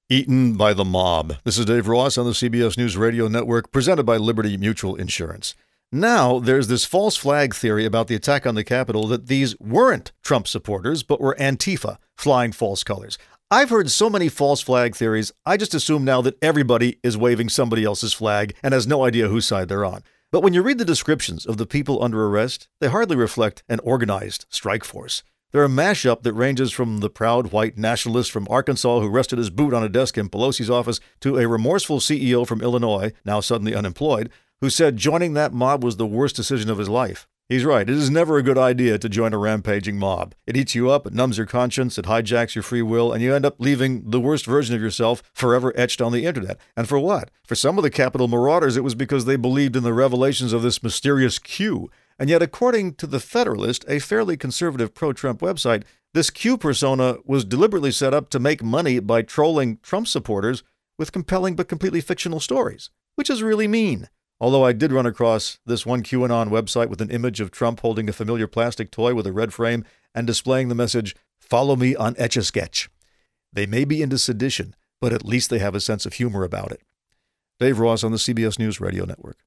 Eaten by the mob. This is Dave Ross on the CBS News Radio Network, presented by Liberty Mutual Insurance. Now, there's this false flag theory about the attack on the Capitol that these weren't Trump supporters, but were Antifa flying false colors. I've heard so many false flag theories, I just assume now that everybody is waving somebody else's flag and has no idea whose side they're on. But when you read the descriptions of the people under arrest, they hardly reflect an organized strike force. They're a mashup that ranges from the proud white nationalist from Arkansas who rested his boot on a desk in Pelosi's office to a remorseful CEO from Illinois, now suddenly unemployed, who said joining that mob was the worst decision of his life. He's right. It is never a good idea to join a rampaging mob. It eats you up, it numbs your conscience, it hijacks your free will, and you end up leaving the worst version of yourself forever etched on the internet. And for what? For some of the Capitol marauders, it was because they believed in the revelations of this mysterious Q. And yet, according to The Federalist, a fairly conservative pro-Trump website, this Q persona was deliberately set up to make money by trolling Trump supporters with compelling but completely fictional stories, which is really mean. Although I did run across this one QAnon website with an image of Trump holding a familiar plastic toy with a red frame and displaying the message, "Follow me on Etch-a-Sketch." They may be into sedition, but at least they have a sense of humor about it. Dave Ross on the CBS News Radio Network.